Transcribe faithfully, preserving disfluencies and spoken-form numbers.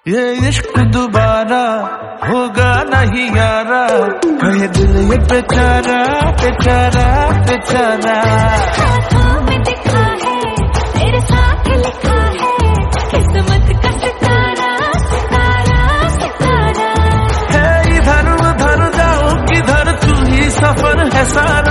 ये इश्क दोबारा होगा नहीं यारा, कहे दिल ये बेचारा बेचारा बेचारा। हाथों में दिखा है तेरे साथ लिखा है, किस्मत का सितारा सितारा सितारा। है इधर उधर जाओ किधर, तू ही सफर है सारा।